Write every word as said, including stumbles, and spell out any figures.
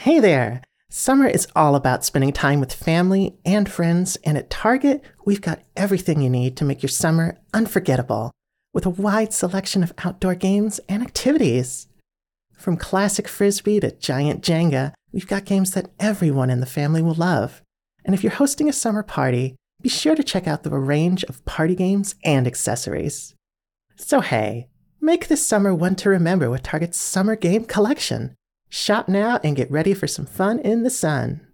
Hey there! Summer is all about spending time with family and friends, and at Target, we've got everything you need to make your summer unforgettable, with a wide selection of outdoor games and activities. From classic Frisbee to giant Jenga, we've got games that everyone in the family will love. And if you're hosting a summer party, be sure to check out the range of party games and accessories. So hey, make this summer one to remember with Target's Summer Game Collection. Shop now and get ready for some fun in the sun.